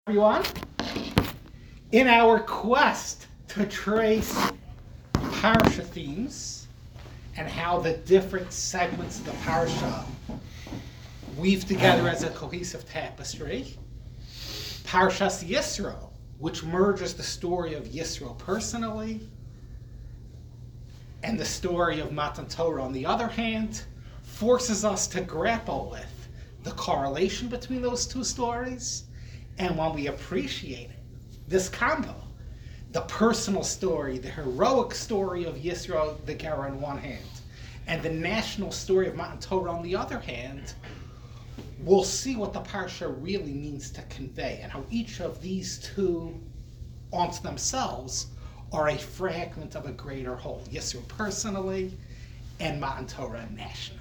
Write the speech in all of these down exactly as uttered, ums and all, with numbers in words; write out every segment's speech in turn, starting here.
Everyone, in our quest to trace parsha themes and how the different segments of the parsha weave together as a cohesive tapestry, Parshas Yisro, which merges the story of Yisro personally and the story of Matan Torah on the other hand, forces us to grapple with the correlation between those two stories. And when we appreciate it, this combo, the personal story, the heroic story of Yisro the Ger on one hand, and the national story of Matan Torah on the other hand, we'll see what the parsha really means to convey, and how each of these two, onto themselves, are a fragment of a greater whole. Yisro personally, and Matan Torah nationally.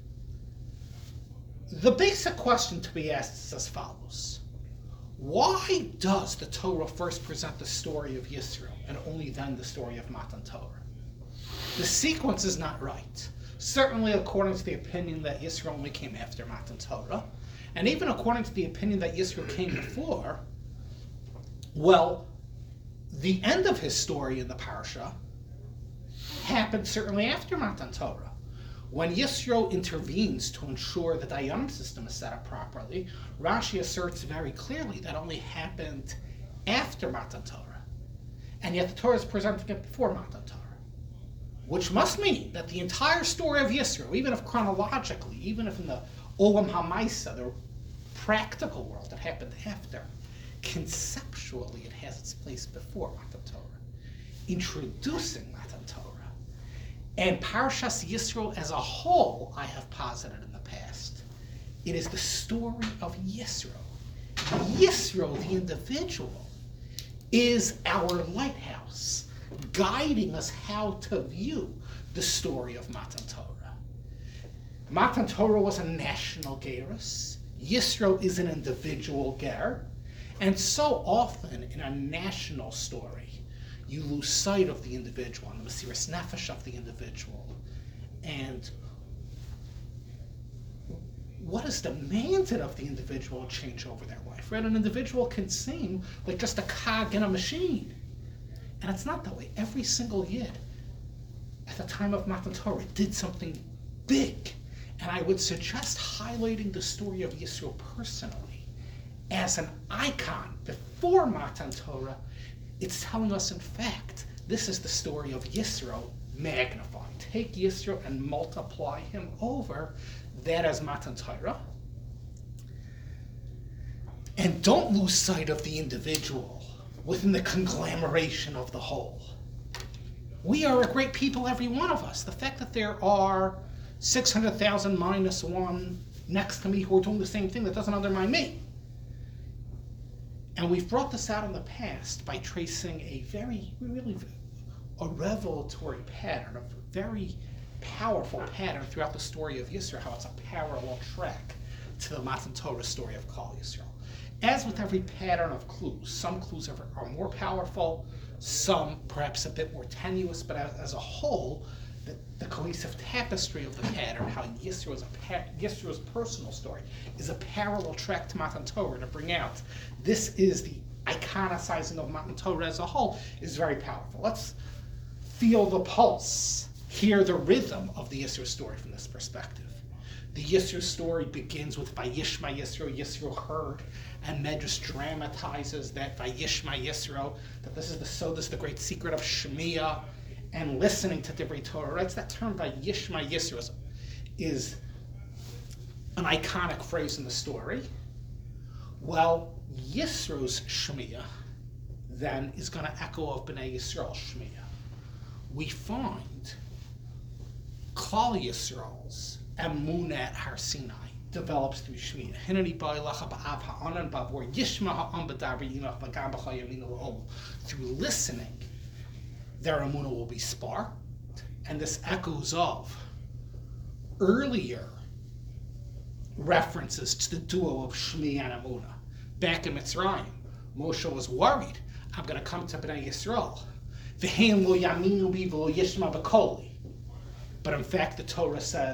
The basic question to be asked is as follows. Why does the Torah first present the story of Yisro and only then the story of Matan Torah? The sequence is not right. Certainly according to the opinion that Yisro only came after Matan Torah, and even according to the opinion that Yisro came before, well, the end of his story in the Parsha happened certainly after Matan Torah. When Yisro intervenes to ensure the Dayanim system is set up properly, Rashi asserts very clearly that only happened after Matan Torah. And yet the Torah is presenting it before Matan Torah. Which must mean that the entire story of Yisro, even if chronologically, even if in the Olam HaMaisa, the practical world that happened after, conceptually it has its place before Matan Torah, introducing Matan Torah. And Parshas Yisro as a whole, I have posited in the past, it is the story of Yisro. Yisro, the individual, is our lighthouse, guiding us how to view the story of Matan Torah. Matan Torah was a national gerus. Yisro is an individual ger. And so often in a national story, you lose sight of the individual and the Mesiras Nefesh of the individual. And what is demanded of the individual change over their life, right? An individual can seem like just a cog in a machine. And it's not that way. Every single Yid, at the time of Matan Torah, did something big. And I would suggest highlighting the story of Yisro personally as an icon before Matan Torah. It's telling us, in fact, this is the story of Yisro magnified. Take Yisro and multiply him over. That as Matan Torah. And don't lose sight of the individual within the conglomeration of the whole. We are a great people, every one of us. The fact that there are six hundred thousand minus one next to me who are doing the same thing, that doesn't undermine me. And we've brought this out in the past by tracing a very, really, a revelatory pattern, a very powerful pattern throughout the story of Yisro, how it's a parallel track to the Matan Torah story of Klal Yisrael. As with every pattern of clues, some clues are, are more powerful, some perhaps a bit more tenuous, but as, as a whole, the, the cohesive tapestry of the pattern, how Yisro is a pa- Yisro's personal story, is a parallel track to Matan Torah to bring out. This is the iconicizing of Matan Torah as a whole, is very powerful. Let's feel the pulse, hear the rhythm of the Yisro story from this perspective. The Yisro story begins with Vayishma Yisro, Yisro heard, and Medrash dramatizes that Vayishma Yisro, that this is the so this is the great secret of Shemiah, and listening to Divrei Torah. Right? That term Vayishma Yisro is, is an iconic phrase in the story. Well, Yisro's Shemiah then is going to echo of Bnei Yisrael's Shemiah. We find Klal Yisrael's Emunah at Har Sinai develops through Shemiah. Hineni ba'ilach ba'av ha'anan ba'vor yishma ha'am b'daber yimach v'gam b'chayaminu l'ol. Through listening, their Emunah will be sparked, and this echoes of earlier references to the duo of Shmi and Emunah. Back in Mitzrayim, Moshe was worried, I'm going to come to Bnei Yisrael. V'hein lo yaminu bi v'lo yishma b'koli. But in fact, the Torah says,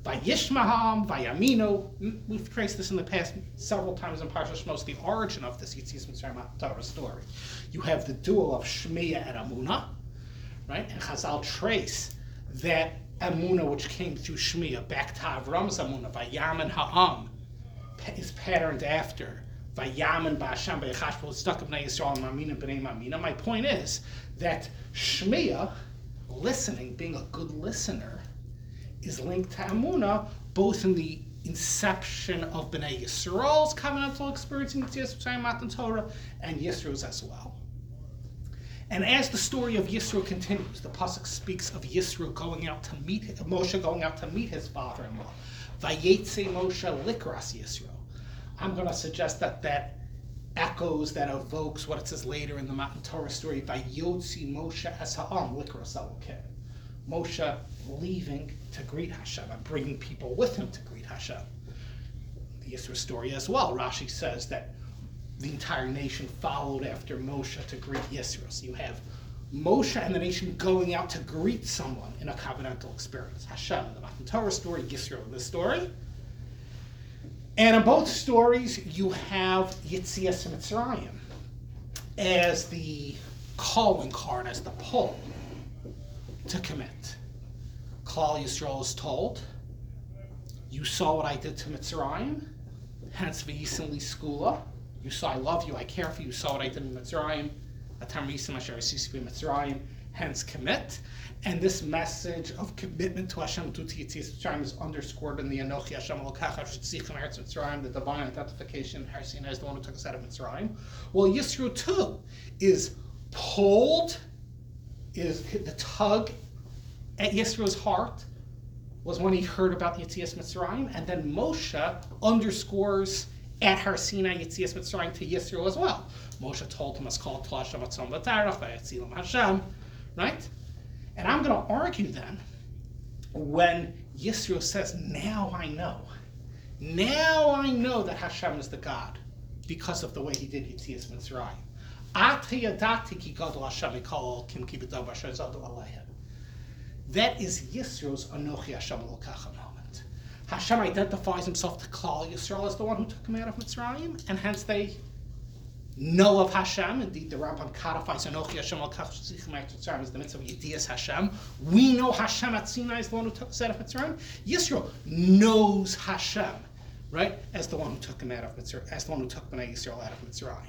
Vayishmaham, Vayamino. We've traced this in the past several times in Parshas Shmos, the origin of this Yetzias Mitzrayim Torah story. You have the duel of Shmiya and Amunah, right? And Chazal trace that Amunah, which came through Shmiya, back to Avram's Amunah, Vayaman Ha'am, is patterned after Vayaman Ba'Hashem B'Yachashbo stuck of Bnei Yisrael and Mamina B'nei Mamina. My point is that Shmiya, listening, being a good listener, is linked to Amunah, both in the inception of Bnei Yisrael's covenantal experience in Yetzias Mitzrayim Matan Torah and Yisro's as well. And as the story of Yisro continues, the pasuk speaks of Yisro going out to meet Moshe, going out to meet his father-in-law. Vayetze Moshe likras Yisro. I'm going to suggest that that echoes, that evokes what it says later in the Matan Torah story. Vayotzi Moshe es ha'am likras Elokim. Moshe leaving to greet Hashem and bringing people with him to greet Hashem. The Yisro story as well. Rashi says that the entire nation followed after Moshe to greet Yisro. So you have Moshe and the nation going out to greet someone in a covenantal experience. Hashem in the Matan Torah story, Yisro in this story. And in both stories, you have Yetzias Mitzrayim as the calling card, as the pull to commit. Klal Yisrael is told, you saw what I did to Mitzrayim, hence v'yisim li skula. You saw I love you, I care for you, you saw what I did in Mitzrayim, atam v'yisim asher asisi b'Mitzrayim, hence commit. And this message of commitment to Hashem, to Yetzias Mitzrayim, is underscored in the Anochi Hashem Elokecha Shetzichem Eretz Mitzrayim, the divine identification Har Sinai as the one who took us out of Mitzrayim. Well, Yisro too is pulled, is the tug at Yisro's heart was when he heard about Yetzias Mitzrayim, and then Moshe underscores at Har Sinai Yetzias Mitzrayim to Yisro as well. Moshe told him, "It's called Tol Hashem Atzon V'Tarach V'Yetzilam Hashem," right? And I'm going to argue then, when Yisro says, "Now I know, now I know that Hashem is the God because of the way He did Yetzias Mitzrayim." That is Yisro's Anochi Hashem Elokecha moment. Hashem identifies himself to Klal Yisrael as the one who took him out of Mitzrayim, and hence they know of Hashem. Indeed, the Rambam codifies Anochi Hashem Elokecha Shetzichem Eretz Mitzrayim as the mitzvah of Yedias Hashem. We know Hashem at Sinai is the one who took us out of Mitzrayim. Yisro knows Hashem, right, as the one who took him out of Mitzrayim, as the one who took Bnei Yisrael out of Mitzrayim.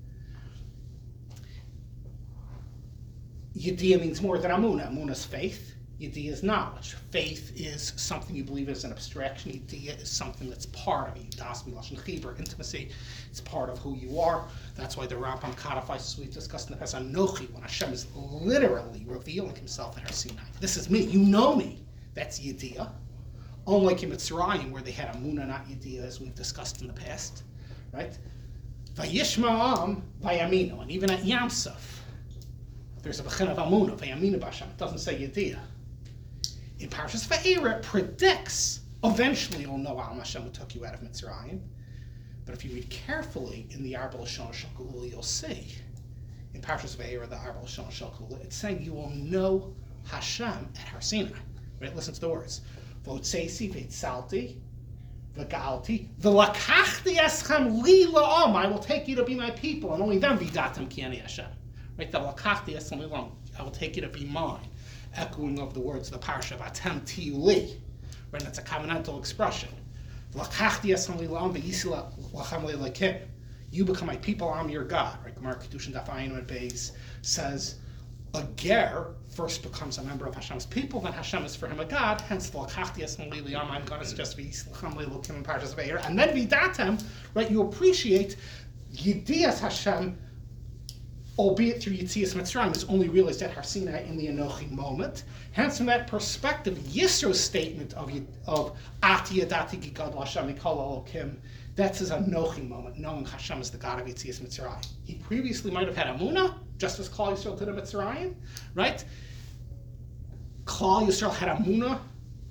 Yediyah means more than Amunah. Amunah is faith. Yediyah is knowledge. Faith is something you believe is an abstraction. Yediyah is something that's part of you. Das milashon chibur, intimacy. It's part of who you are. That's why the Rambam codifies, as we've discussed in the past, Anochi, when Hashem is literally revealing Himself at Har Sinai. This is me. You know me. That's Yediyah. Unlike in Mitzrayim, where they had Amunah, not Yediyah, as we've discussed in the past, right? Vayishma'am vayaminu, and even at Yam Suf, there's a b'chin of Amunah, vayaminu b'Hashem. It doesn't say Yediyah. In Parshas Va'era, it predicts eventually you'll know Al Hashem who took you out of Mitzrayim. But if you read carefully in the Arba Lashon Shel Geula, you'll see in Parshas Va'era, the Arba Lashon Shel Geula, it's saying you will know Hashem at Har Sinai. Right? Listen to the words. V'otzeisi v'etzalti v'galti v'lakachti eschem li la'am. I will take you to be my people, and only then v'datem ki ani Hashem. Right? The lakachti eschem li la'am. I will take you to be mine. Echoing of the words of the parsha of Atem Tiyu Li. Right? That's a covenantal expression. V'lakachti eschem li la'am v'yisi lachem le'lekim. You become my people, I'm your God. Right? Gemara Kedushin Daf Ayin Amud Beis says a ger first becomes a member of Hashem's people, then Hashem is for him a God, hence the L'kachti Esem Li Liyam, I'm going to suggest V'yislechem Le'elokim in Parshas Va'era, and then V'datem, right, you appreciate Yedias Hashem, albeit through Yetzias Mitzrayim, is only realized at Har Sinai in the Anochi moment. Hence, from that perspective, Yisro's statement of of Ati Yadati Gigad Hashem Mikol Elokim, that's his Anochi moment, knowing Hashem is the God of Yetzias Mitzrayim. He previously might have had Amunah, just as Klal Yisrael did in Mitzrayim, right? Klal Yisrael had Amunah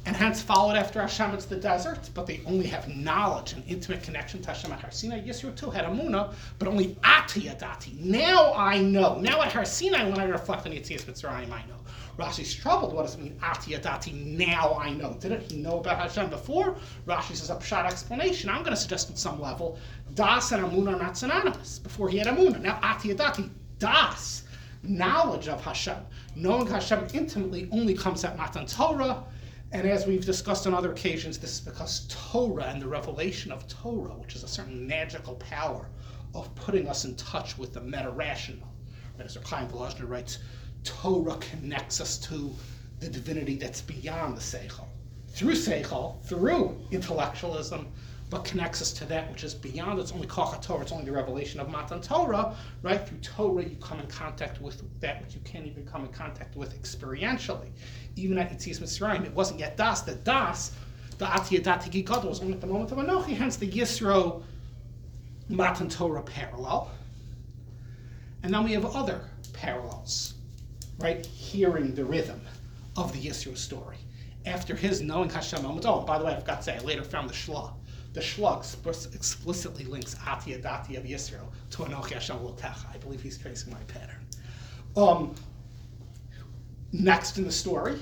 and hence followed after Hashem into the desert, but they only have knowledge and intimate connection to Hashem at Har Sinai. Yisro too had Amunah, but only Ati Yadati. Now I know. Now at Har Sinai, when I reflect on Yetzias Mitzrayim, I know. Rashi's troubled. What does it mean, Ati Yadati? Now I know. Didn't he know about Hashem before? Rashi says a pshat explanation. I'm going to suggest at some level, Das and Amunah are not synonymous. Before he had Amunah. Now Ati Yadati, Das, knowledge of Hashem, knowing Hashem intimately only comes at Matan Torah. And as we've discussed on other occasions, this is because Torah and the revelation of Torah, which is a certain magical power of putting us in touch with the meta-rational. Right? As Chaim Volozhiner writes, Torah connects us to the divinity that's beyond the Seichel. Through Seichel, through intellectualism, but connects us to that which is beyond. It's only Koch Torah, it's only the revelation of Matan Torah, right? Through Torah, you come in contact with that which you can't even come in contact with experientially. Even at Yetzias Mitzrayim, it wasn't yet Das. The Das, the Ati Yadati Gadol, was only at the moment of Anochi, hence the Yisro Matan Torah parallel. And then we have other parallels, right? Hearing the rhythm of the Yisro story. After his knowing Hashem moment, oh, by the way, I forgot to say, I later found the Shla. The Shla explicitly links Ati Yadati of Yisro to Anochi Hashem Lotecha. I believe he's tracing my pattern. Um, next in the story,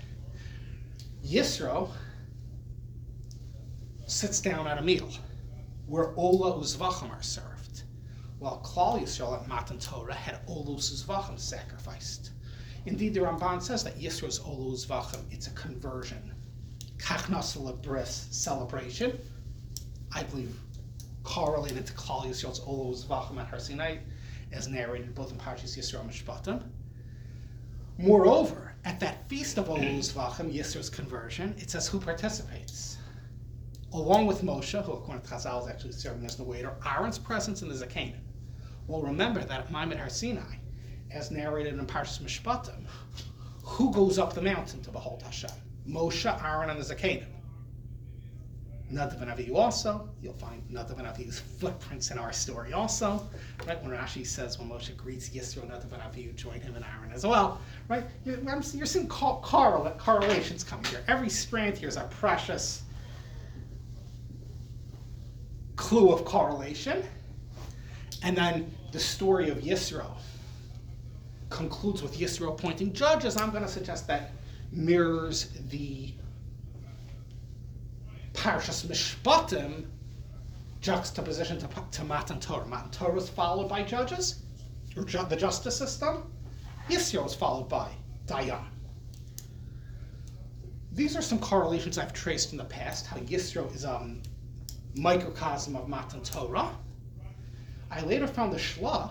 Yisro sits down at a meal where Ola Uzvachim are served, while Klal Yisrael at Matan Torah had Ola Uzvachim sacrificed. Indeed, the Ramban says that Yisro's Ola Uzvachim, it's a conversion. Kachnas Bris celebration, I believe, correlated to Klal Yisrael's Ola Uzvachim at Har Sinai, as narrated both in Parshas Yisro and Mishpatim. Moreover, at that feast of Ola Uzvachim, Yisro's conversion, it says who participates. Along with Moshe, who according to Chazal is actually serving as the waiter, Aaron's presence and the Zakanim. Well, remember that at Ma'amad Har Sinai, as narrated in Parshas Mishpatim, who goes up the mountain to behold Hashem? Moshe, Aaron, and the Zakanim. Nadav and Avihu also. You'll find Nadav and Avihu's footprints in our story also. Right? When Rashi says when Moshe greets Yisro, Nadav and Avihu join him and Aaron as well. Right? You're, you're seeing correl- correlations coming here. Every strand here is a precious clue of correlation. And then the story of Yisro concludes with Yisro appointing judges. I'm going to suggest that mirrors the Parshas Mishpatim juxtaposition to, to Matan Torah. Matan Torah is followed by judges, or ju- the justice system. Yisro is followed by Dayan. These are some correlations I've traced in the past, how Yisro is a microcosm of Matan Torah. I later found the Shla,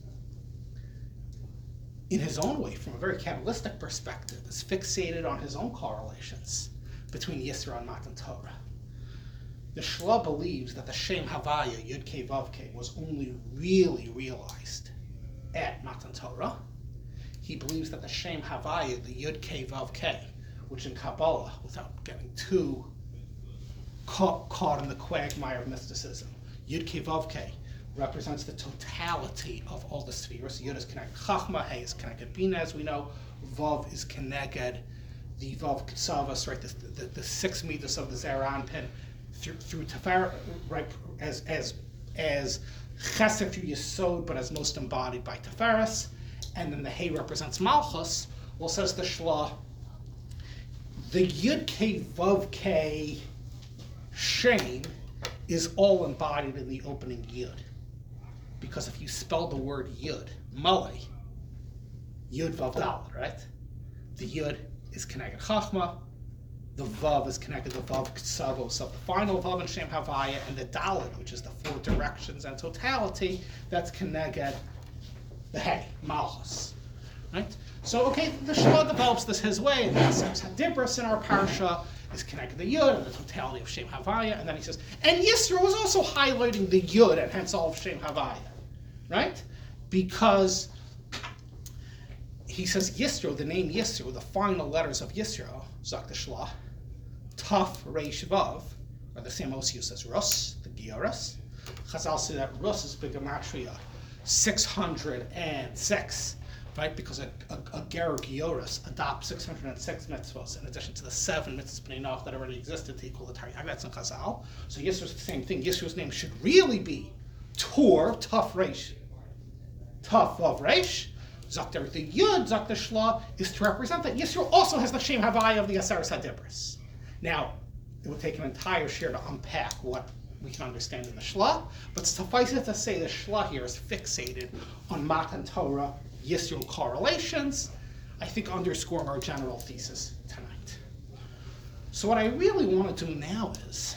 in his own way, from a very Kabbalistic perspective, is fixated on his own correlations between Yisro and Matan Torah. The Shla believes that the Shem Havaya, Yud Kei Vav Kei, was only really realized at Matan Torah. He believes that the Shem Havaya, the Yud Kei Vav Kei, which in Kabbalah, without getting too caught, caught in the quagmire of mysticism, Yud Kei Vav Kei represents the totality of all the spheres. Yud is connected Chachma, Hey is connected Bina, as we know. Vav is connected the Vav Ksavas, right? The, the, the six meters of the Zeranpin through through Tefar, right? As as as Chesed through Yesod, but as most embodied by Teferis. And then the Hey represents Malchus. Well, says the Shla, the Yud Kei Vav Kei Shem is all embodied in the opening Yud. Because if you spell the word Yud, Male, Yud Vav Dalet, right? The Yud is connected Chachma, the Vav is connected to Vav Ksavos of the final Vav and Shem Havaya, and the Dalet, which is the four directions and totality, that's connected the Hey, Malchus, right? So, okay, the Shla develops this his way, and then says Hadibras in our Parsha is connected to Yud and the totality of Shem Havaya, and then he says, and Yisro is also highlighting the Yud and hence all of Shem Havaya, right? Because he says Yisro, the name Yisro, the final letters of Yisro, Zak the Shla, Taf, Reish, Vav, are the same Osius as Rus, the Gioris. Chazal say that Rus is Bigamatria, six hundred six, right? Because a, a, a Ger Gioris adopts six hundred six mitzvahs in addition to the seven mitzvahs B'nai Noach that already existed to equal the Taryag. That's in Chazal. So Yisro's the same thing. Yisro's name should really be Tur, Tuf Reish, Tuf Vav Reish. Zakter the Yud, Zakter Shla is to represent that Yisro also has the Shem Havai of the Aseres HaDibros. Now, it would take an entire share to unpack what we can understand in the Shla, but suffice it to say the Shla here is fixated on Matan Torah Yisro correlations, I think underscoring our general thesis tonight. So what I really want to do now is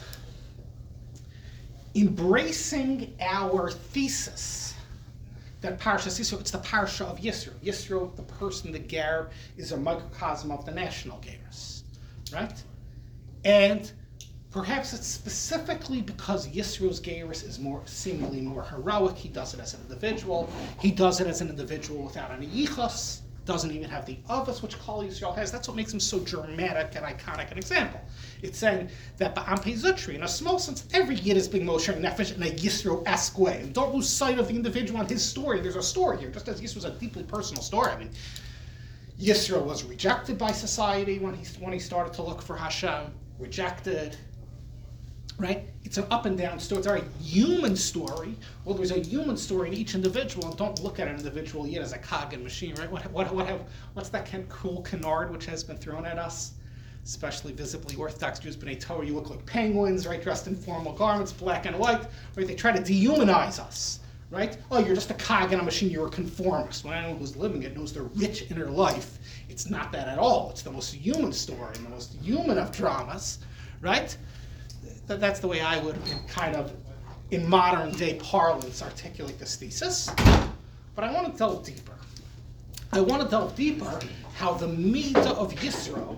embracing our thesis that Parshas Yisro, it's the Parsha of Yisro. Yisro, the person, the Ger, is a microcosm of the national Geras, right? And perhaps it's specifically because Yisro's Geras is more seemingly more heroic. He does it as an individual. He does it as an individual without any yichus. Doesn't even have the avos which Kol Yisrael has. That's what makes him so dramatic and iconic an example. It's saying that Ba'am Pezutri, in a small sense, every Yid is being Moshe Nefesh in a Yisro-esque way. And don't lose sight of the individual and his story. There's a story here, just as Yisro was a deeply personal story. I mean, Yisro was rejected by society when he when he started to look for Hashem. Rejected. Right? It's an up and down story. It's a very human story. Well, there's a human story in each individual, and don't look at an individual yet as a cog in machine, right? What, what, what have, what's that cruel canard which has been thrown at us? Especially visibly Orthodox Jews, B'nai Torah, you look like penguins, right? Dressed in formal garments, black and white, right? They try to dehumanize us, right? Oh, you're just a cog in a machine, you're a conformist. When anyone who's living it knows their rich inner life, it's not that at all. It's the most human story, and the most human of dramas, right? That's the way I would kind of, in modern day parlance, articulate this thesis. But I want to delve deeper. I want to delve deeper how the Midah of Yisro,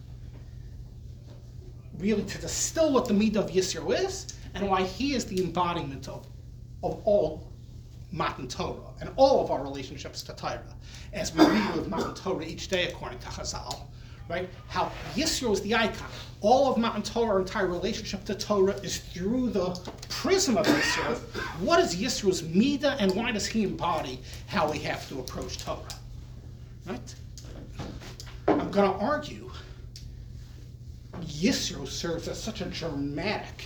really to distill what the Midah of Yisro is, and why he is the embodiment of, of all Matan Torah and all of our relationships to Torah. As we read with Matan Torah each day according to Chazal, right? How Yisro is the icon. All of Matan Torah, our entire relationship to Torah, is through the prism of Yisro. What is Yisro's Midah, and why does he embody how we have to approach Torah? Right? I'm going to argue Yisro serves as such a dramatic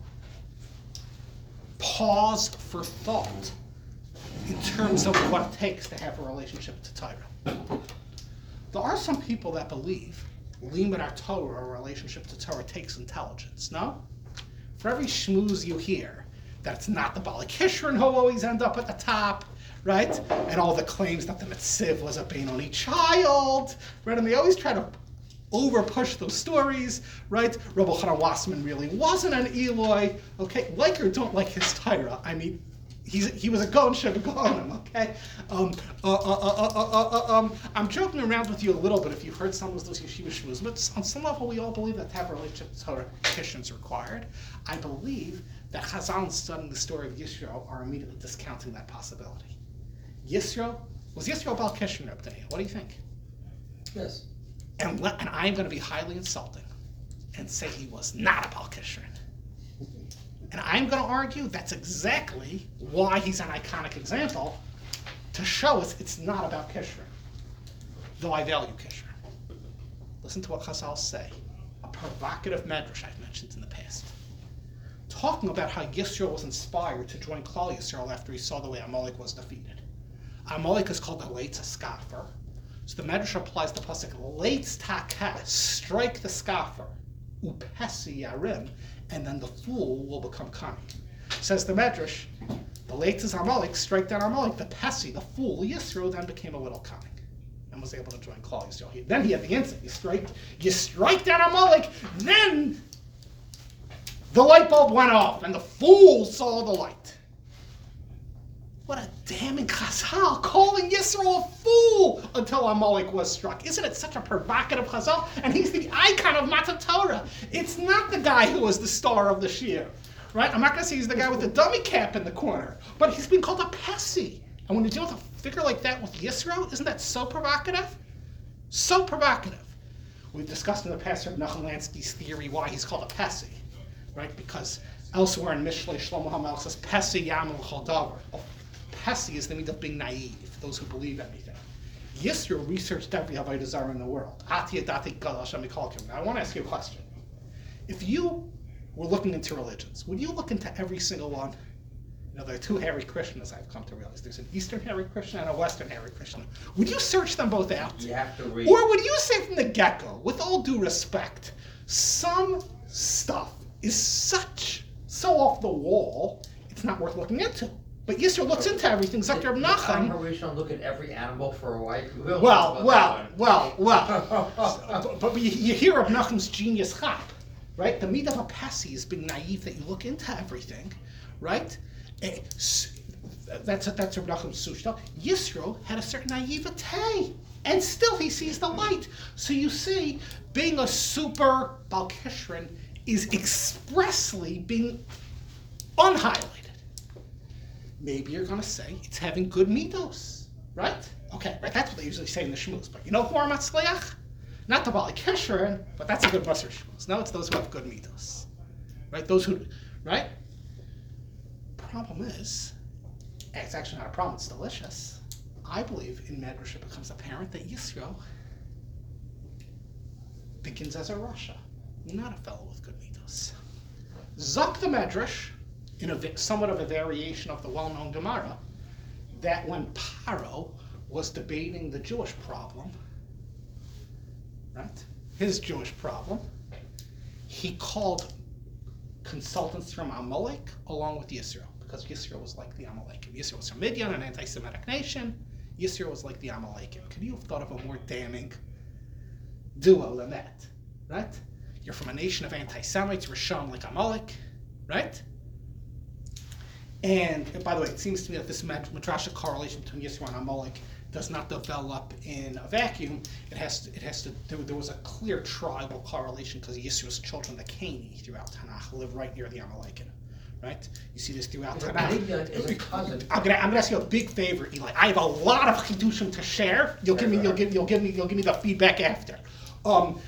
pause for thought in terms of what it takes to have a relationship to Torah. There are some people that believe Limud HaTorah, a relationship to Torah, takes intelligence, no? For every schmooze you hear, that it's not the Bali Kishrin who always end up at the top, right? And all the claims that the Metziv was a Benoni child, right? And they always try to over-push those stories, right? Rabbi Chanan Wassman really wasn't an Eloi, okay? Like or don't like his Torah, I mean, He's, he was a Gon Sheba Gonim, okay? Um, uh, uh, uh, uh, uh, uh, um, I'm joking around with you a little bit if you've heard some of those yeshiva shmuz, but on some level we all believe that to have a relationship to Torah, Kishrin is required. I believe that Chazal studying the story of Yisro are immediately discounting that possibility. Yisro, was Yisro Bal Kishrin, Reb Daniel? What do you think? Yes. And, let, and I'm going to be highly insulting and say he was not a Bal Kishrin. And I'm going to argue that's exactly why he's an iconic example, to show us it's not about Kishrin, though I value Kishrin. Listen to what Chazal say, a provocative medrash I've mentioned in the past, talking about how Yisro was inspired to join Klal Yisrael after he saw the way Amalek was defeated. Amalek is called the Leitz HaSkafar, so the medrash applies the pasuk Leitz Takah, strike the scoffer, Upesi Yarim, and then the fool will become cunning. Says the Medrash, the latest Amalek, strike down Amalek, the Pesi, the fool, Yisro, then became a little cunning and was able to join Klal Yisrael. He, then he had the insight, you strike, you strike down Amalek, then the light bulb went off and the fool saw the light. What a damning Chazal, calling Yisro a fool until Amalek was struck. Isn't it such a provocative Chazal? And he's the icon of Matan Torah. It's not the guy who was the star of the Shir, right? I'm not going to say he's the guy with the dummy cap in the corner, but he's been called a Pesi. And when you deal with a figure like that with Yisro, isn't that so provocative? So provocative. We've discussed in the past Nachum Lansky's theory why he's called a Pesi, right? Because elsewhere in Mishlei, Shlomo HaMelech says, Pesi Yamel Chol Davar. Pesi is the meaning of being naive, those who believe anything. Yisro researched every Avodah Zarah in the world. Ati Adati Gadol Hashem Mikolkim. Now I want to ask you a question. If you were looking into religions, would you look into every single one? You know, there are two Hare Krishnas I've come to realize. There's an Eastern Hare Krishna and a Western Hare Krishna. Would you search them both out? You have to read. Or would you say from the get-go, with all due respect, some stuff is such, so off the wall, it's not worth looking into. But Yisro looks into everything. Zakir Reb Nachum. Rishon look at every animal for a wife. We'll Well, well, well, well. but, but you, you hear Reb Nachum's genius chap, right? The midah of Apesi is being naive that you look into everything, right? Eh, s- That's a, that's Reb Nachum's sushta. Yisro had a certain naivete, and still he sees the light. So you see, being a super Balkishrin is expressly being unhighlighted. Maybe you're going to say it's having good midos, right? Okay, right, that's what they usually say in the shmuz. But you know who are matzliach? Not the Bali Kesherin, but that's a good Musar shmuz. No, it's those who have good midos, right? Those who, right? Problem is, it's actually not a problem, it's delicious. I believe in Medrash it becomes apparent that Yisro begins as a Rasha, not a fellow with good midos. Zok the Medrash, in a somewhat of a variation of the well-known Gemara, that when Paro was debating the Jewish problem, right, his Jewish problem, he called consultants from Amalek along with Yisro, because Yisro was like the Amalekim. Yisro was from Midian, an anti-Semitic nation. Yisro was like the Amalekim. Could you have thought of a more damning duo than that, right? You're from a nation of anti-Semites, Rishon like Amalek, right? And by the way, it seems to me that this madrasha correlation between Yisro and Amalek does not develop in a vacuum. It has to, it has to, there, there was a clear tribal correlation because Yisro's children, the Cani, throughout Tanakh, live right near the Amalekim, right? You see this throughout Tanakh. Is a cousin. I'm gonna, I'm gonna ask you a big favor, Eli. I have a lot of chidushim to share. You'll give me, you'll give, you'll give me, you'll give me the feedback after. Um,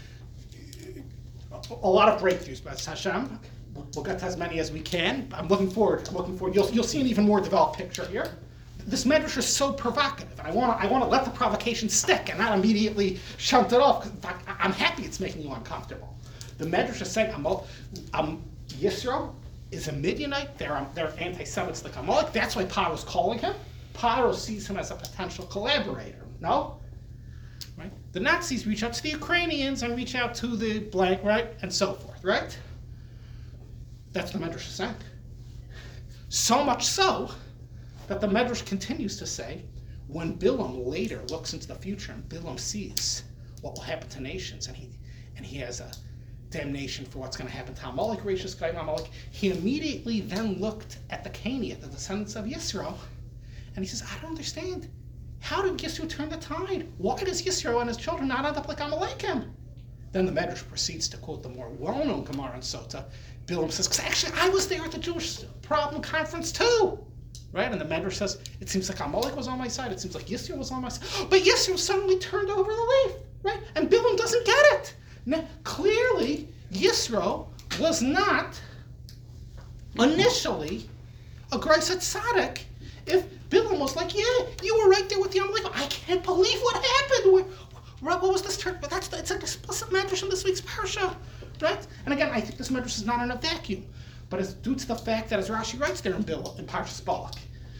a lot of breakthroughs, but Hashem. We'll get to as many as we can. I'm looking forward. I'm looking forward. You'll you'll see an even more developed picture here. This medrash is so provocative, and I want to I want to let the provocation stick and not immediately shunt it off. 'Cause in fact, I'm happy it's making you uncomfortable. The medrash is saying, um, um, Yisro is a Midianite. They're um, they're anti-Semites like Amalek. That's why Paro's calling him. Paro sees him as a potential collaborator. No, right? The Nazis reach out to the Ukrainians and reach out to the blank, right, and so forth, right? That's the Medrash is saying. So much so that the Medrash continues to say, when Bilam later looks into the future and Bilam sees what will happen to nations, and he and he has a damnation for what's going to happen to Amalek, Rashis, Gaim, Amalek, he immediately then looked at the Cani, at the descendants of Yisro, and he says, I don't understand. How did Yisro turn the tide? Why does Yisro and his children not end up like Amalekim? Then the Medrash proceeds to quote the more well-known Gemara and Sota. Bilam says, because actually I was there at the Jewish Problem Conference too. Right? And the Medrash says, it seems like Amalek was on my side. It seems like Yisro was on my side. But Yisro suddenly turned over the leaf. Right? And Bilam doesn't get it. Now, clearly, Yisro was not initially a Grace at Tzaddik. If Bilam was like, yeah, you were right there with the Amalek. I can't believe what happened. Where, What was this term? But that's it's an explicit medrash in this week's parsha, right? And again, I think this medrash is not in a vacuum, but it's due to the fact that, as Rashi writes there in Bill in Parshas Balak,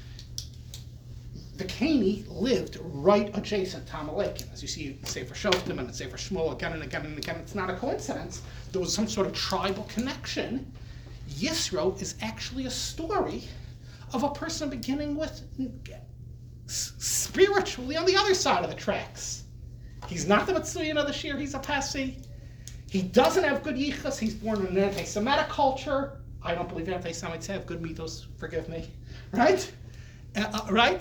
the Cani lived right adjacent to Amalekim, as you see in Sefer Shoftim and in Sefer Shmuel again and again and again. It's not a coincidence. There was some sort of tribal connection. Yisro is actually a story of a person beginning with spiritually on the other side of the tracks. He's not the Mitsuyan of the Shir, he's a Pasi. He doesn't have good yichus, he's born in an anti-Semitic culture. I don't believe anti-Semites have good mitos, forgive me. Right? Uh, uh, right?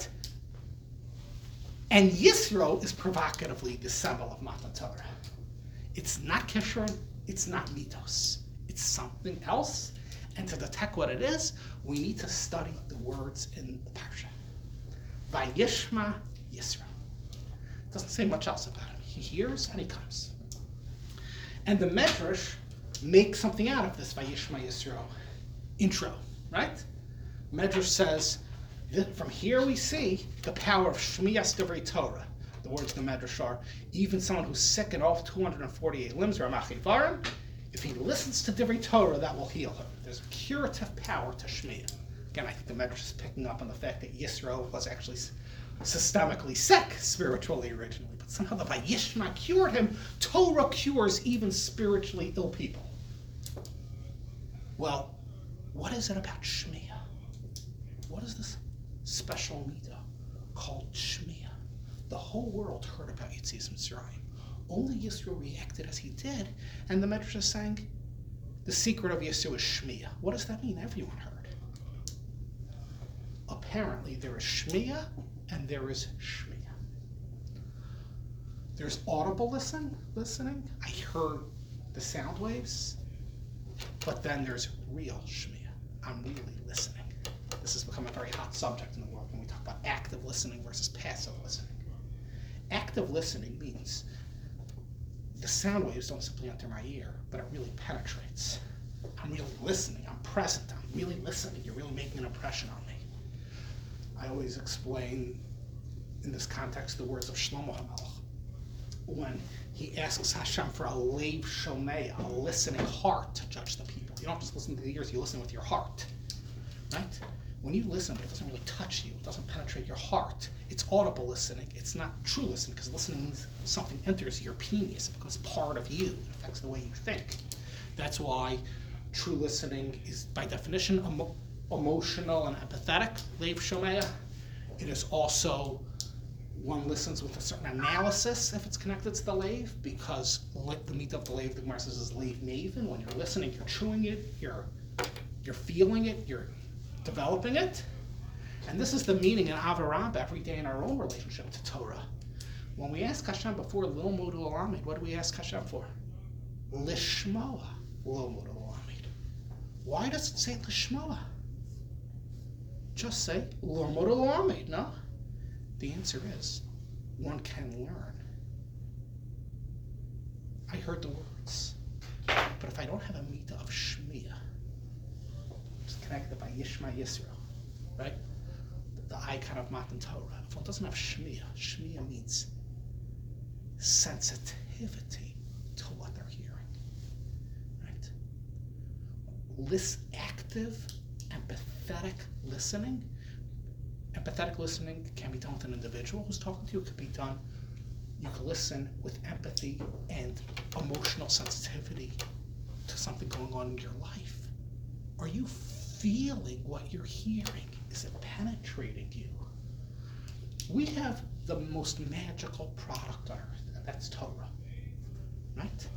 And Yisro is provocatively the symbol of Matan Torah. It's not Kesherin, it's not mitos. It's something else. And to detect what it is, we need to study the words in the Parsha. Vayishma Yisro. Doesn't say much else about him. He hears and he comes. And the Medrash makes something out of this Vayishma Yisro intro, right? Medrash says that from here we see the power of Shmiyas Divrei Torah, The words of the Medrash are, even someone who's sick and off two hundred forty-eight limbs, Ramachi Varim, if he listens to Divrei Torah, that will heal him. There's curative power to Shmiya. Again, I think the Medrash is picking up on the fact that Yisro was actually systemically sick spiritually originally, but somehow the Vayishma cured him. Torah cures even spiritually ill people. Well, what is it about Shmiya? What is this special midah called Shmiya? The whole world heard about Yetzias Mitzrayim. Only Yisro reacted as he did, and the Medrash is saying the secret of Yisro is Shmiya. What does that mean? Everyone heard. Apparently, there is Shmiya and there is Shmiya. There's audible listen, listening. I heard the sound waves, but then there's real Shmiya. I'm really listening. This has become a very hot subject in the world when we talk about active listening versus passive listening. Active listening means the sound waves don't simply enter my ear, but it really penetrates. I'm really listening. I'm present. I'm really listening. You're really making an impression on me. I always explain in this context the words of Shlomo HaMelech when he asks Hashem for a leiv shomea, a listening heart to judge the people. You don't just listen to the ears, you listen with your heart, right? When you listen, but it doesn't really touch you, it doesn't penetrate your heart. It's audible listening. It's not true listening, because listening means something enters your penis, it becomes part of you, it affects the way you think. That's why true listening is, by definition, emo- emotional and empathetic, leiv shomea. It is also, one listens with a certain analysis if it's connected to the leiv, because the meat of the leiv, the Gemara says, is leiv maven. When you're listening, you're chewing it, you're you're feeling it, you're developing it. And this is the meaning in Avarab every day in our own relationship to Torah. When we ask Hashem before Lilmod U'Lamed, what do we ask Hashem for? Lishmoa Lilmod U'Lamed. Why does it say Lishmoa? Just say Lilmod U'Lamed, no? The answer is, one can learn. I heard the words, but if I don't have a mita of Shmiya, it's connected by Yishma Yisro, right? The, the icon of Matan Torah. If one doesn't have Shmiya, Shmiya means sensitivity to what they're hearing, right? This active, empathetic listening. Empathetic listening can be done with an individual who's talking to you. It could be done, you can listen with empathy and emotional sensitivity to something going on in your life. Are you feeling what you're hearing? Is it penetrating you? We have the most magical product on earth, and that's Torah, right?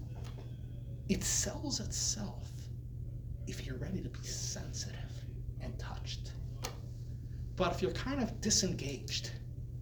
It sells itself if you're ready to be sensitive and touched. But if you're kind of disengaged,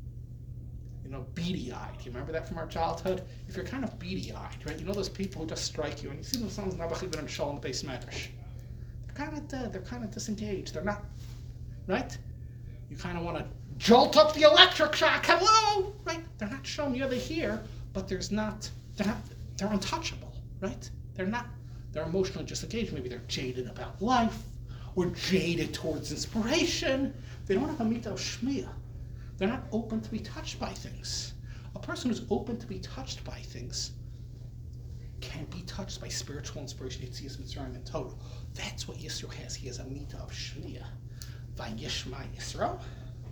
you know, beady-eyed, you remember that from our childhood? If you're kind of beady-eyed, right? You know those people who just strike you, and you see them someone's never even in shul in the base medrash. They're kind of dead, they're kind of disengaged, they're not, right? You kind of want to jolt up the electric shock, hello, right? They're not showing you, they hear, but there's not, they're not, they're untouchable, right? They're not, they're emotionally disengaged, maybe they're jaded about life, or jaded towards inspiration. They don't have a mita of Shmiya. They're not open to be touched by things. A person who's open to be touched by things can be touched by spiritual inspiration, Yetzias Mitzrayim and Torah. That's what Yisro has. He has a mita of Shmiya. Vayishma Yisro.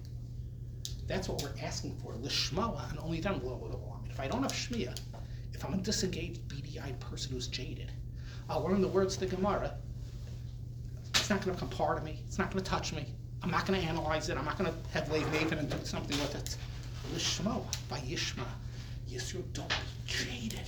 That's what we're asking for. Lishmoa, and only then blow it along. If I don't have Shmiya, if I'm a disengaged, beady-eyed person who's jaded, I'll learn the words of the Gemara. It's not going to become part of me. It's not going to touch me. I'm not going to analyze it. I'm not going to have leiv maven and do something with it. Lishmo, by Yishma, Yisro, don't be jaded.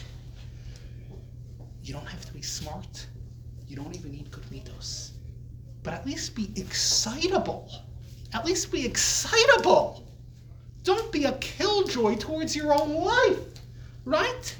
You don't have to be smart. You don't even need good mitos. But at least be excitable. At least be excitable. Don't be a killjoy towards your own life, right?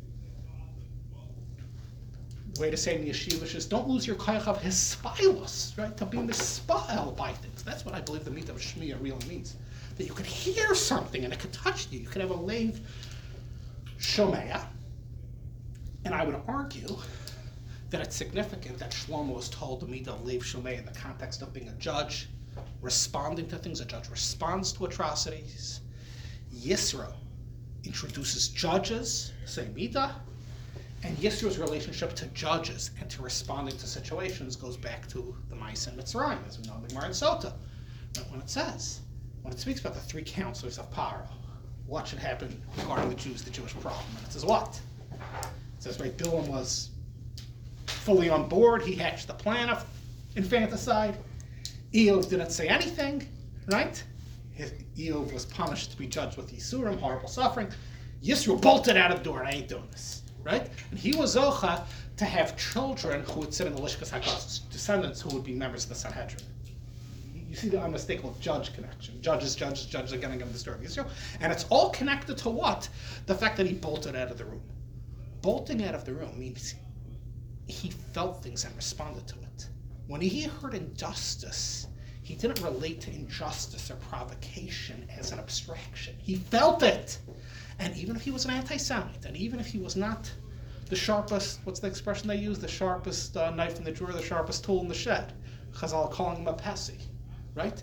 The way to say in the yeshiva is don't lose your koyach of hispilus, right? To be mispiled by things. That's what I believe the meat of Shmiya really means. That you could hear something and it could touch you. You could have a leiv shomea. And I would argue that it's significant that Shlomo was told the meat of leiv shomea in the context of being a judge, responding to things. A judge responds to atrocities. Yisro introduces judges, same midah, and Yisro's relationship to judges and to responding to situations goes back to the Ma'aseh Mitzrayim, as we know in the Gemara and Sota. But when it says, when it speaks about the three counselors of Paro, what should happen regarding the Jews, the Jewish problem? And it says what? It says, right, Bilam was fully on board. He hatched the plan of infanticide. Eov didn't say anything, right? His, Eov was punished to be judged with Yisurim, horrible suffering. Yisro bolted out of the door, and I ain't doing this, right? And he was Zocha to have children who would sit in the Lishkas HaKos, descendants who would be members of the Sanhedrin. You see the unmistakable judge connection. Judges, judges, judges, again and again, the story of Yisro. And it's all connected to what? The fact that he bolted out of the room. Bolting out of the room means he felt things and responded to it. When he heard injustice, he didn't relate to injustice or provocation as an abstraction. He felt it. And even if he was an anti-Semite, and even if he was not the sharpest, what's the expression they use? The sharpest uh, knife in the drawer, the sharpest tool in the shed. Chazal calling him a Pesi, right?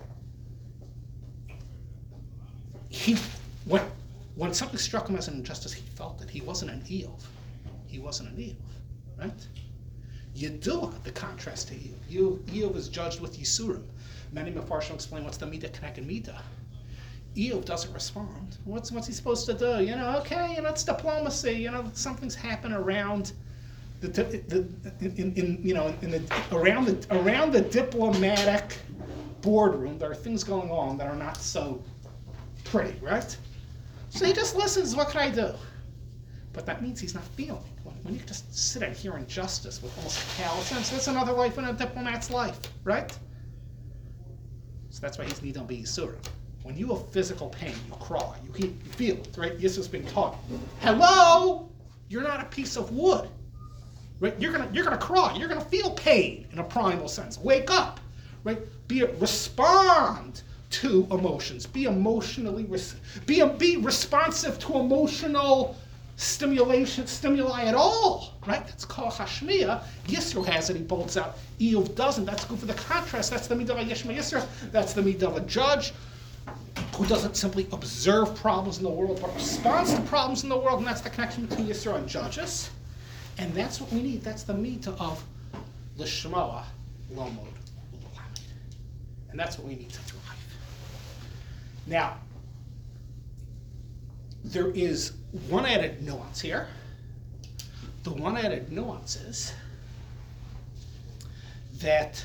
He, when, when something struck him as an injustice, he felt it. He wasn't an Eov. He wasn't an Eov, right? Yedua, the contrast to Eov. Eov is judged with Yisurim. Many Mefarshim explain what's the midah connected midah. Eov doesn't respond. What's what's he supposed to do? You know, okay, you know, it's diplomacy. You know, something's happened around the, the in, in you know in the around the around the diplomatic boardroom. There are things going on that are not so pretty, right? So he just listens. What can I do? But that means he's not feeling. When, when you just sit and hear injustice with almost a callous sense, that's another life in a diplomat's life, right? So that's why he's need to be Yisurim. When you have physical pain, you cry, you, you feel it, right? Yisro's being taught. Hello, you're not a piece of wood, right? You're gonna you're gonna cry. You're gonna feel pain in a primal sense. Wake up, right? Be a, respond to emotions. Be emotionally res, be a, be responsive to emotional stimulation, stimuli at all, right? That's called Hashmiya. Yisro has it, he bolts out. Eov doesn't. That's good for the contrast. That's the midah of Yishma Yisro. That's the midah of a judge who doesn't simply observe problems in the world, but responds to problems in the world, and that's the connection between Yisro and judges. And that's what we need. That's the midah of Lishmoa Lomod Ulamed. And that's what we need to thrive. Now, there is one added nuance here. The one added nuance is that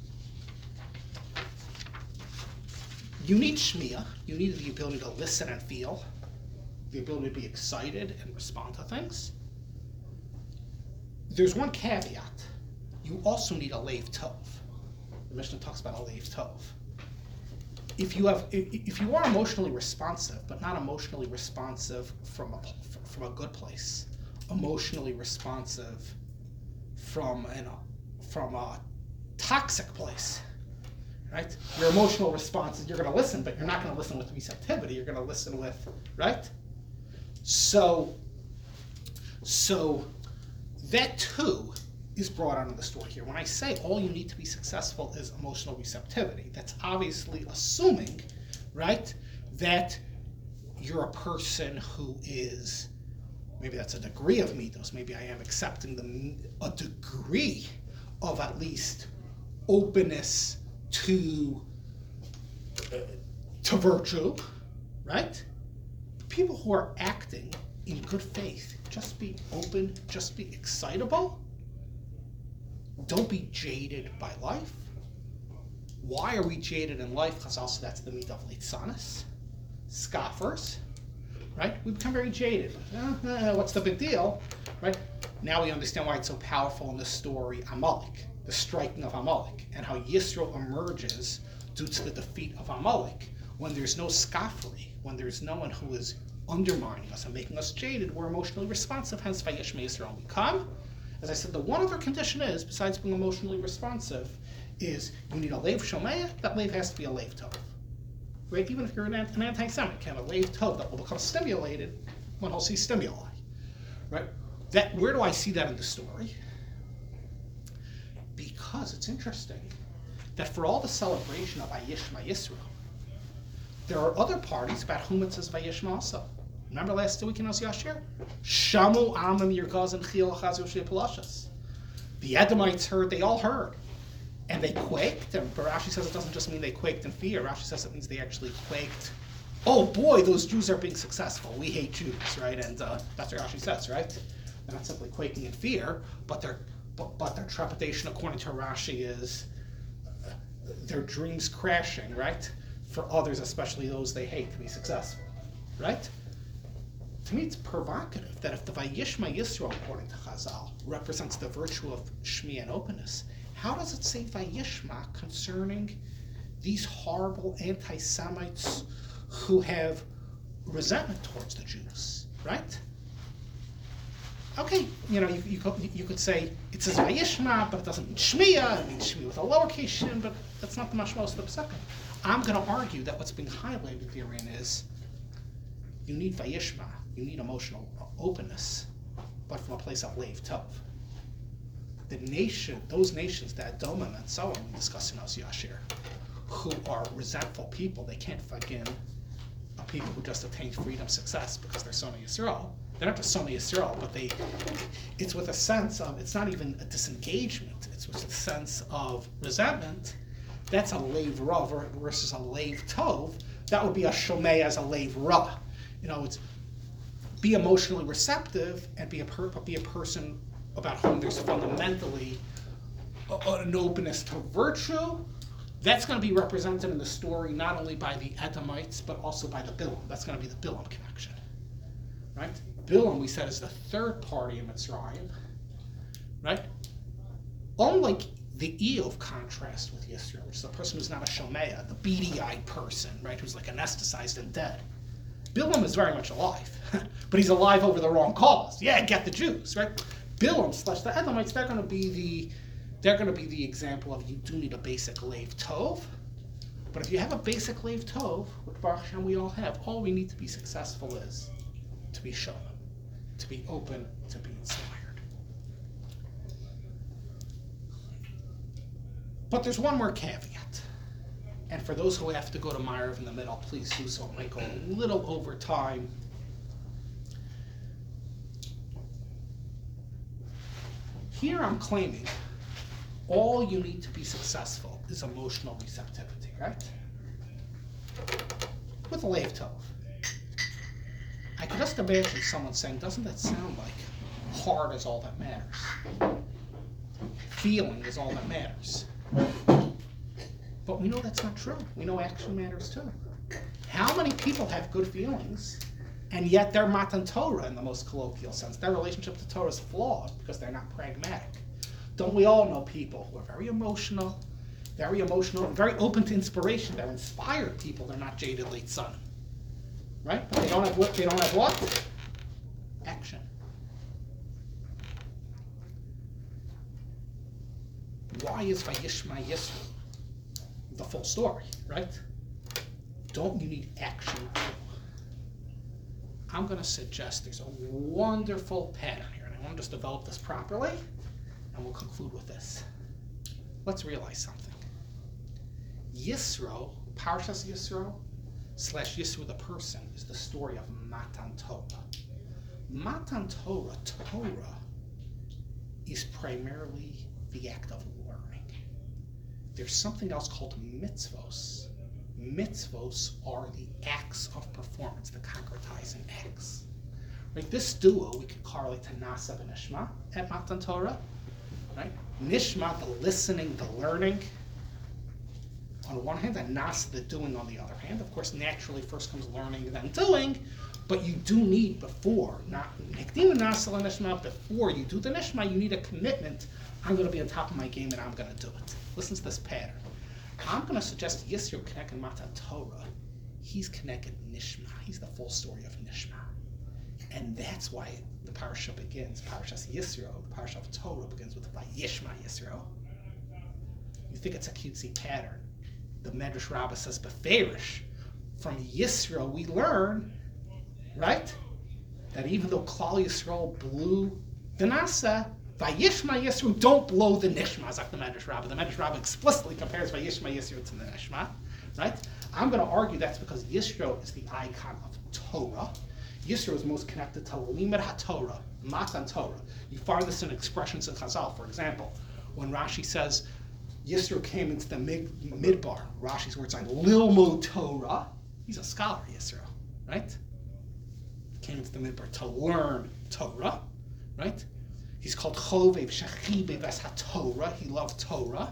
you need shmiya, you need the ability to listen and feel, the ability to be excited and respond to things. There's one caveat. You also need a leiv tov. The Mishnah talks about a leiv tov. If you have, if you are emotionally responsive, but not emotionally responsive from a from a good place, emotionally responsive from an from a toxic place, right? Your emotional response is you're going to listen, but you're not going to listen with receptivity. You're going to listen with, right? So, so that too is brought out in the story here. When I say all you need to be successful is emotional receptivity, that's obviously assuming, right, that you're a person who is, maybe that's a degree of midos, maybe I am accepting the, a degree of at least openness to, uh, to virtue, right? People who are acting in good faith, just be open, just be excitable. Don't be jaded by life. Why are we jaded in life? Because also that's the midah of litzanis, scoffers, right? We become very jaded. Uh, uh, what's the big deal, right? Now we understand why it's so powerful in the story Amalek, the striking of Amalek, and how Yisro emerges due to the defeat of Amalek. When there's no scoffery, when there's no one who is undermining us and making us jaded, we're emotionally responsive. Hence, Vayishma Yisrael we come. As I said, the one other condition is, besides being emotionally responsive, is you need a leiv shomeya. That leiv has to be a leiv tov. Right? Even if you're an, an anti-Semite, can have a leiv tov that will become stimulated when he'll see stimuli. Right? That, where do I see that in the story? Because it's interesting that for all the celebration of Vayishma Yisrael, there are other parties about whom it says Vayishma also. Remember last week in Os Yashir? Shamu amim yirgaz and chil chazir shepalashas. The Edomites heard, they all heard. And they quaked, and Rashi says it doesn't just mean they quaked in fear. Rashi says it means they actually quaked. Oh boy, those Jews are being successful. We hate Jews, right? And uh, that's what Rashi says, right? They're not simply quaking in fear, but their but, but their trepidation, according to Rashi, is uh, their dreams crashing, right? For others, especially those they hate, to be successful, right? To me, it's provocative that if the Vayishma Yisrael, according to Chazal, represents the virtue of Shmi and openness, how does it say Vayishma concerning these horrible anti-Semites who have resentment towards the Jews, right? Okay, you know, you, you, could, you could say it says Vayishma, but it doesn't mean Shmiya, it means Shmi with a lowercase shin, but that's not the mashmos of the psukim. I'm going to argue that what's being highlighted herein is you need Vayishma, you need emotional openness, but from a place of Lev Tov. The nation, those nations, the Edomim and so on, we discuss in Os Yashir, who are resentful people, they can't forgive a people who just attained freedom, success, because they're Sonei Yisrael. They're not just Sonei Yisrael, but they, it's with a sense of, it's not even a disengagement, it's with a sense of resentment. That's a Lev Ra versus a Lev Tov. That would be a Shomei as a Lev Ra. You know, it's be emotionally receptive and be a per, be a person about whom there's fundamentally a, an openness to virtue. That's going to be represented in the story not only by the Edomites, but also by the Bilam. That's going to be the Bilam connection, right? Bilam, we said, is the third party in Mitzrayim, right? Unlike the Eov contrast with Yisro, which is a person who's not a Shomea, the beady-eyed person, right, who's like anesthetized and dead. Bilam is very much alive, but he's alive over the wrong cause. Yeah, get the Jews, right? Bilam slash the Edomites, they're going to be the they're going to be the example of you do need a basic Lev Tov, but if you have a basic Lev Tov, which Baruch Hashem we all have, all we need to be successful is to be shalom, to be open, to be inspired. But there's one more caveat, and for those who have to go to Ma'ariv in the middle, please do so. It might go a little over time. Here I'm claiming all you need to be successful is emotional receptivity, right? With a Lev Tov. I can just imagine someone saying, doesn't that sound like heart is all that matters? Feeling is all that matters. But we know that's not true. We know action matters too. How many people have good feelings, and yet they're Matan Torah in the most colloquial sense? Their relationship to Torah is flawed because they're not pragmatic. Don't we all know people who are very emotional, very emotional, and very open to inspiration? They're inspired people. They're not jaded late son, right? But they don't have what? They don't have what? Action. Why is Vayishma Yisro the full story, right? Don't you need action too? I'm going to suggest there's a wonderful pattern here, and I want to just develop this properly, and we'll conclude with this. Let's realize something. Yisro, Parshas Yisro, slash Yisro the person, is the story of Matan Torah. Matan Torah, Torah, is primarily the act of learning. There's something else called mitzvos. Mitzvos are the acts of performance, the concretizing acts. Right? This duo we can correlate to Nasa and Nishma at Matan Torah. Right? Nishma, the listening, the learning, on one hand, and Nasa, the doing on the other hand. Of course, naturally, first comes learning, then doing, but you do need before, not Nikdim Nasa and Nishma, before you do the Nishma, you need a commitment. I'm going to be on top of my game and I'm going to do it. Listen to this pattern. I'm going to suggest Yisro connected Matan Torah. He's connected Nishma. He's the full story of Nishma. And that's why the parasha begins. Parashas Yisro, the parasha of Torah, begins with Vayishma Yisro. You think it's a cutesy pattern. The Medrash Rabbah says, Beferish, from Yisro we learn, right, that even though Klal Yisrael blew the Nasa, Vayishma Yisro, don't blow the Nishma, like the Medrash Rabbah. The Medrash Rabbah explicitly compares Vayishma Yisro to the Nishma, right? I'm going to argue that's because Yisro is the icon of Torah. Yisro is most connected to Limud HaTorah, Matan Torah. You find this in expressions in Chazal. For example, when Rashi says Yisro came into the mid- Midbar, Rashi's words are Lilmod Torah. He's a scholar, Yisro, right? Came into the Midbar to learn Torah, right? He's called Chovev Shechibev Es HaTorah. He loved Torah,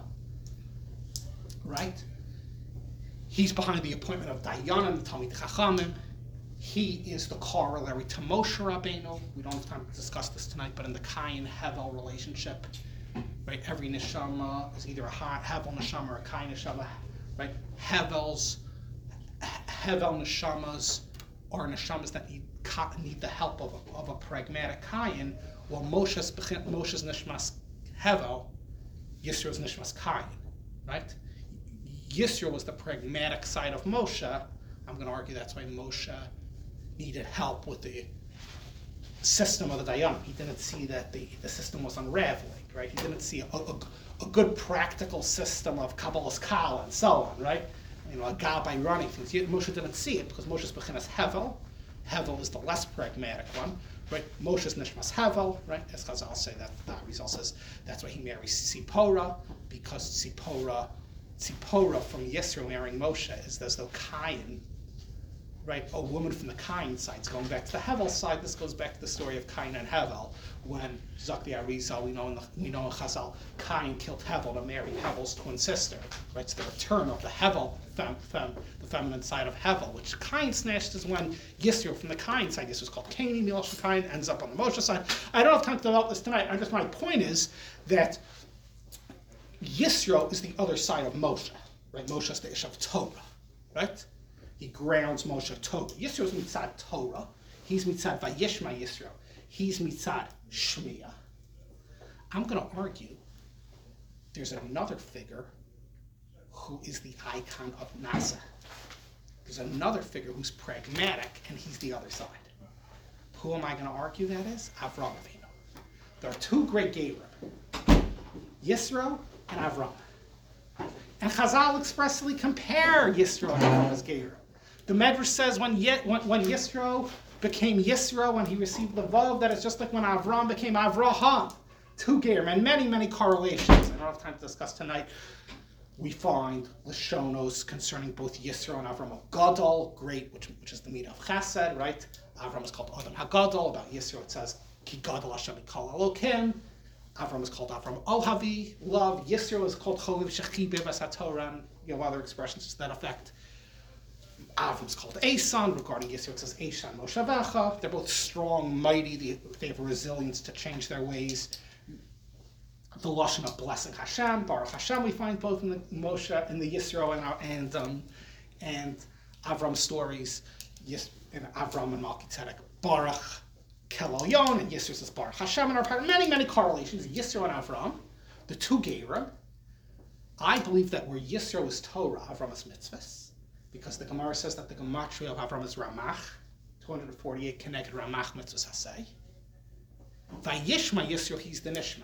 right? He's behind the appointment of Dayanim, the Talmid Chachamim. He is the corollary to Moshe Rabbeinu. We don't have time to discuss this tonight, but in the Cain-Hevel relationship, right? Every neshama is either a Hevel neshama or a Cain neshama, right? Hevel's Hevel neshamas are neshamas that need need the help of a, of a pragmatic Cain, while Moshe's Moshe's nishmas Hevel, Yisro's nishmas Cain, right? Yisro was the pragmatic side of Moshe. I'm going to argue that's why Moshe needed help with the system of the Dayanim. He didn't see that the, the system was unraveling, right? He didn't see a, a, a good practical system of Kabbalah's Kala and so on, right? You know, a Gabbai running things. Moshe didn't see it because Moshe's Bechinas Hevel. Hevel is the less pragmatic one, right? Moshe's Nishmas Hevel, right? As Chazal say, that the Arizal says that's why he marries Sipora, because Sipora Tzipora from Yisro marrying Moshe is as though Cain, right, a woman from the Cain side. It's going back to the Hevel side. This goes back to the story of Cain and Hevel, when Zak the Arizal, we know in the, we know in Chazal, Cain killed Hevel to marry Hevel's twin sister. Right, it's the return of the Hevel, fem, fem, the feminine side of Hevel, which Cain snatched is when Yisro from the Cain side, this was called Cain, Milosh Cain, ends up on the Moshe side. I don't have time to develop this tonight. I just my point is that Yisro is the other side of Moshe, right? Moshe is the ish of Torah, right? He grounds Moshe Torah. Yisro is mitzad Torah. He's mitzad Vayishma Yisro. He's mitzad Shmiya. I'm going to argue there's another figure who is the icon of Nasa. There's another figure who's pragmatic, and he's the other side. Who am I going to argue that is? Avraham Avinu. There are two great Gerim, Yisro and Avram. And Chazal expressly compare Yisro and Avram as Gerim. The Medrash says when, Ye, when, when Yisro became Yisro, when he received the Vav, that it's just like when Avram became Avraham. Two Gerim, and many, many correlations. I don't have time to discuss tonight. We find Lashonos concerning both Yisro and Avram of Gadol, great, which, which is the meat of Chesed, right? Avram is called Adam HaGadol. About Yisro it says, Ki Gadol Hashem Mikol Elokim. Avram is called Avram Ohavi, love. Yisro is called Choviv Shechibev Es HaTorah, and you have other expressions to that effect. Avram is called Esan. Regarding Yisro, it says Eshan Moshavecha. They're both strong, mighty. They, they have resilience to change their ways. The Lashon of blessing Hashem, Baruch Hashem, we find both in the Moshe and the Yisro and and um, and Avram stories. Yes, in Avram and Malki Tzedek, Baruch Kel Yon, and Yisro says Baruch Hashem, and our many many correlations. Yisro and Avram, the two Gerim. I believe that where Yisro is Torah, Avram is mitzvahs, because the Gemara says that the gematria of Avram is Ramach, two hundred forty-eight connected Ramach mitzvahs hasei. Vayishma Yisro, he's the Nishma.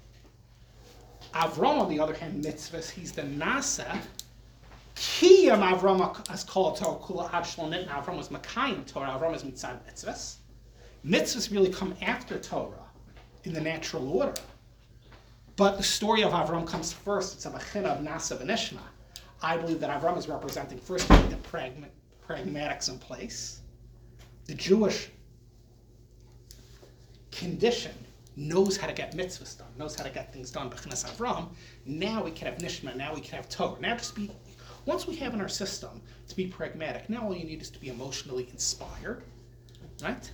Avram, on the other hand, mitzvahs, he's the Nasa. Kiyam Avram as called Torah Kula Ad Shlomit. Avram was Makayim Torah. Avram is mitzvah mitzvahs. Mitzvahs really come after Torah in the natural order. But the story of Avram comes first. It's a Bechina of Nasa V'Nishma. I believe that Avram is representing first the pragma- pragmatics in place. The Jewish condition knows how to get mitzvahs done, knows how to get things done. B'chinas Avram. Now we can have Nishma, now we can have Torah. Now just be, once we have in our system to be pragmatic, now all you need is to be emotionally inspired, right?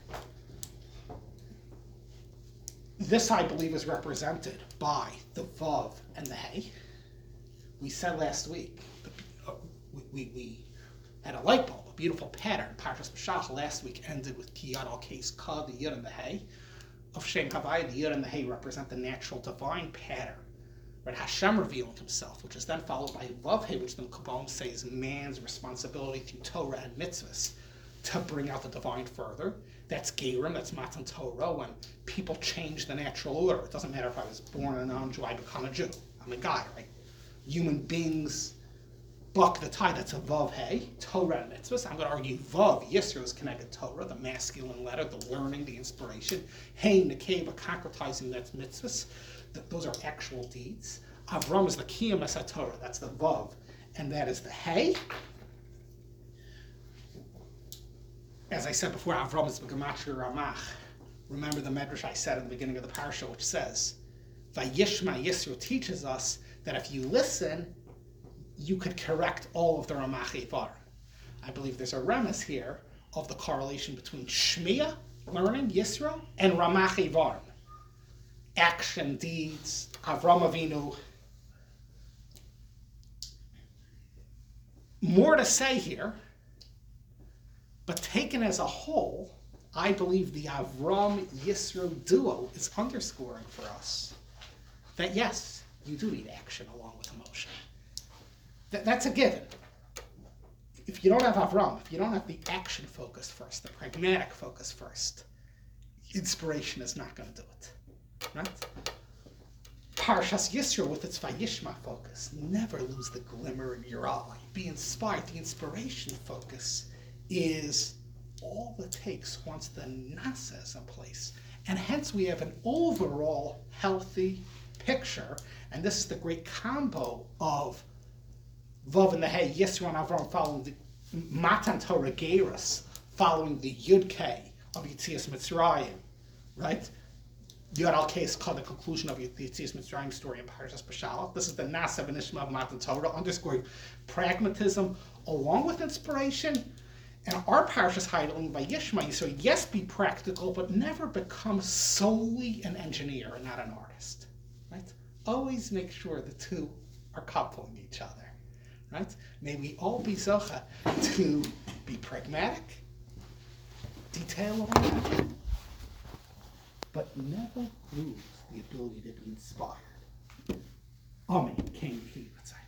This, I believe, is represented by the Vav and the Hey. We said last week, uh, we, we, we had a light bulb, a beautiful pattern. Parshas B'Shach last week ended with Ki Yad Al Keis Ka, the Yud and the Hey. Of Shem Havai, the Yud and the Hey represent the natural divine pattern, right? Hashem revealing himself, which is then followed by Vav Hey, which the Kabbalah says is man's responsibility through Torah and mitzvahs to bring out the divine further. That's Gerim, that's Matan Torah, when people change the natural order. It doesn't matter if I was born a non-Jew, I become a Jew. I'm a guy, right? Human beings Buck the tie, that's a Vav Hey, Torah and mitzvahs. I'm going to argue Vav, Yisro is connected to Torah, the masculine letter, the learning, the inspiration. Hey, Nekeva, concretizing, that's mitzvahs. Th- those are actual deeds. Avram is the Kiyam Esa Torah, that's the Vav, and that is the Hey. As I said before, Avram is the Gematria Ramach. Remember the medrash I said in the beginning of the parsha, which says, Vayishma Yisro teaches us that if you listen, you could correct all of the Ramach Eivar. I believe there's a remes here of the correlation between Shmiya, learning, Yisro, and Ramach Eivar. Action, deeds, Avram Avinu. More to say here, but taken as a whole, I believe the Avram Yisro duo is underscoring for us that yes, you do need action along with emotion. That, that's a given. If you don't have Avram, if you don't have the action focus first, the pragmatic focus first, inspiration is not going to do it. Right? Parshas Yisro with its Vayishma focus, never lose the glimmer in your eye. Be inspired. The inspiration focus is all it takes once the nasa is in place. And hence we have an overall healthy picture, and this is the great combo of Vav and the Hey, Yisro and Avram following the Matan Torah Geras, following the Yud K of Yetzias Mitzrayim, right? Yud Al Kei is called the conclusion of the Yetzias Mitzrayim story in Parshas Beshalach. This is the Nasa V'Nishma of Matan Torah, underscoring pragmatism along with inspiration. And our Parshas highlighting by Yishma, so yes, be practical, but never become solely an engineer and not an artist, right? Always make sure the two are coupling each other, right? May we all be zocha to be pragmatic, detail-oriented, but never lose the ability to be inspired. Amen. King, he would say.